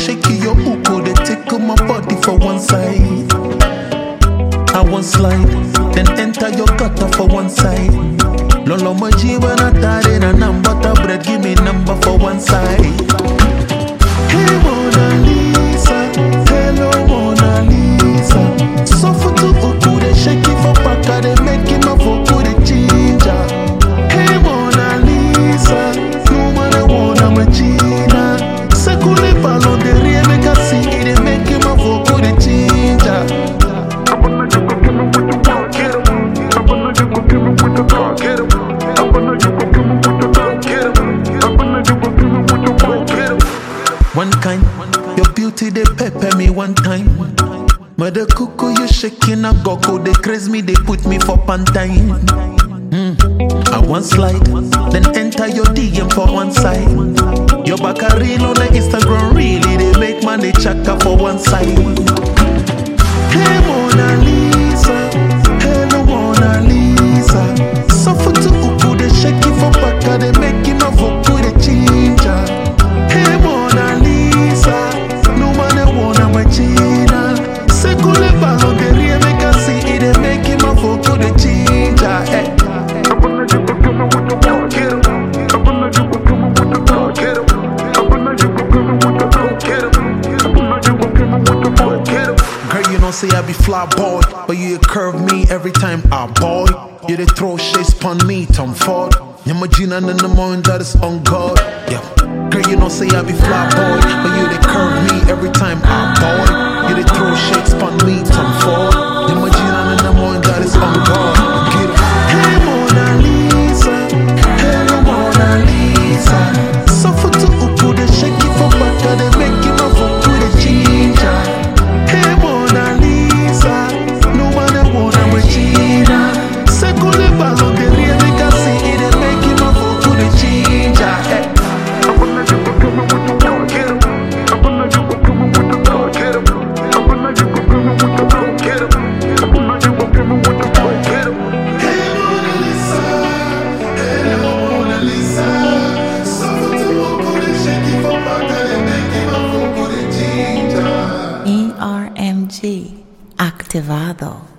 shake your uko, they tickle my body for one side. I want slide, then enter your gutter for one side. Lolo maji when I tare na number bread, give me number for one side. Hey Mona Lisa, hello Mona Lisa. So for two uku, they shake it for paka, they make him a vocal the ginger. Hey Mona Lisa, no matter what I'm a Gina. Sekule ballon de rien, make a see it, they make him a vocal the ginger. One kind, your beauty they pepper me one time. Mother cuckoo, you shaking a goggle, they craze me, they put me for pantine. I want slide, then enter your DM for one side. Your back a reel on the Instagram, really, they make money chaka for one side. Hey Mona Lisa, hello Mona Lisa. So for two uku, they shake it for baka, they make him a vocal the ginger. Hey Mona Lisa, no man wanna my Gina. Sekule ballon de rien, make a see it, they make him a vocal the ginger. Hey. Girl, you know say I be fly boy, but you curve me every time I boy. You they throw shades pon me, Tom Ford. Nyamajina in the morning that is on God. Yeah. Girl, you know say I be fly boy, but you they curve me every time I boy. You they throw shades pon me, Tom Ford. Nyamajina in the morning that is on God. Get it. Hey Mona Lisa, hello Mona Lisa. So for two uku, they shake it for baka, they make him a vocal the ginger. Hey Mona Lisa, no matter what I'm a Gina. Sekule ballon de rien, make a see it, they make him a vocal the ginger. Hey. ERMG activado.